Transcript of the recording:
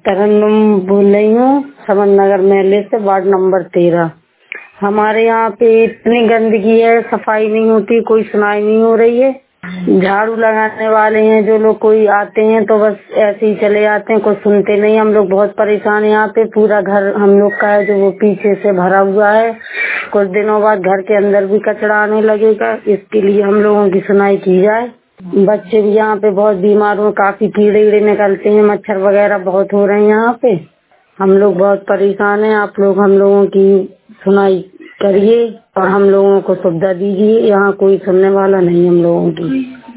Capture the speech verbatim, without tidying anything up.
तरन्नुम बोल रही हूँ, समन नगर मेले से, वार्ड नंबर तेरह। हमारे यहाँ पे इतनी गंदगी है, सफाई नहीं होती, कोई सुनाई नहीं हो रही है। झाड़ू लगाने वाले हैं जो लोग, कोई आते हैं तो बस ऐसे ही चले जाते हैं, कोई सुनते नहीं। हम लोग बहुत परेशान हैं। यहाँ पे पूरा घर हम लोग का है जो वो पीछे से भरा हुआ है। कुछ दिनों बाद घर के अंदर भी कचरा आने लगेगा, इसके लिए हम लोगों की सुनाई की जाए। बच्चे भी यहाँ पे बहुत बीमार हुए, काफी कीड़े वीड़े निकलते हैं, मच्छर वगैरह बहुत हो रहे हैं यहाँ पे। हम लोग बहुत परेशान हैं। आप लोग हम लोगों की सुनाई करिए और हम लोगों को सुविधा दीजिए। यहाँ कोई सुनने वाला नहीं हम लोगों की।